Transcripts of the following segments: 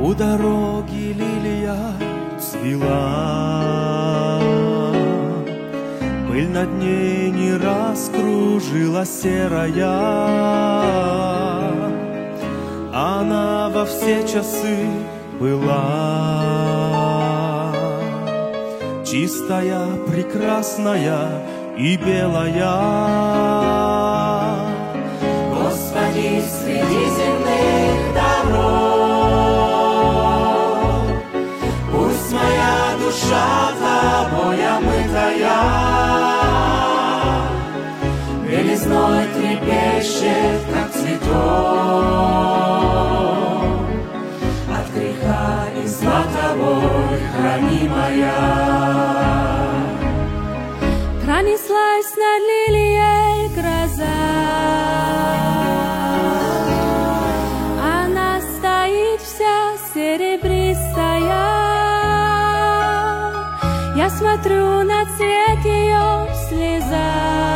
У дороги лилия цвела, пыль над ней не раз кружила серая. Она во все часы была чистая, прекрасная и белая. Господи, среди земных дорог, пусть моя душа тобой омытая белизной трепещет, как цветок, от греха и зла тобой хранимая. Пронеслась над лилией гроза, она стоит вся серебристая. Я смотрю на цвет ее слеза.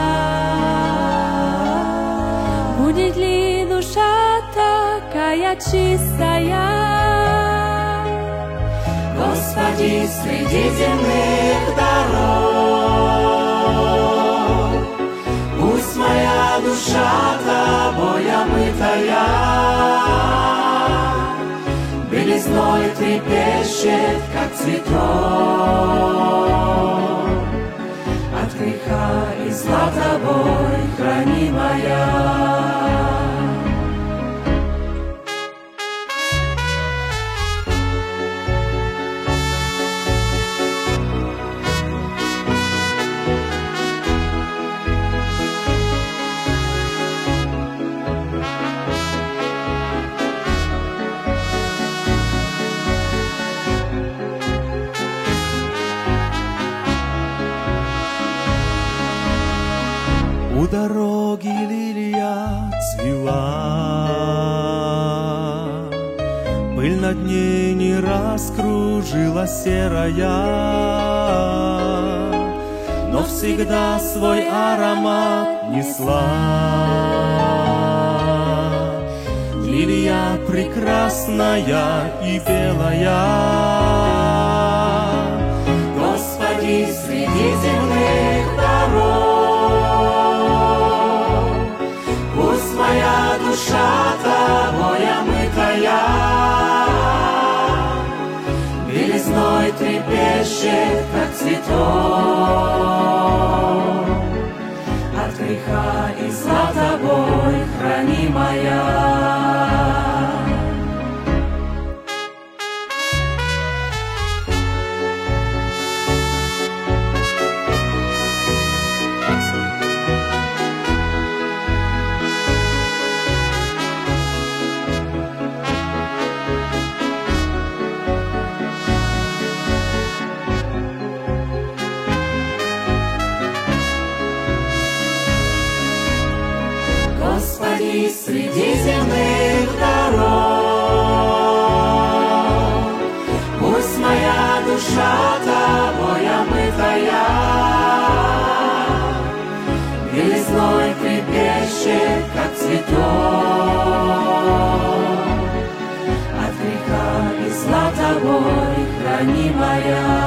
Будет ли душа такая чистая? Господи, среди земных дорог, пусть моя душа тобой омытая белизной трепещет, как цветок, от греха и зла тобой хранимая. У дороги лилия цвела, пыль над ней не раз кружила серая, но всегда свой аромат несла. Лилия прекрасная и белая. Господи, среди земных дорог, моя душа тобой омытая белизной трепещет, как цветок, от греха и зла тобой хранимая. Господи, среди земных дорог, пусть моя душа тобой омытая белизной трепещет, как цветок, от греха и зла тобой хранимая.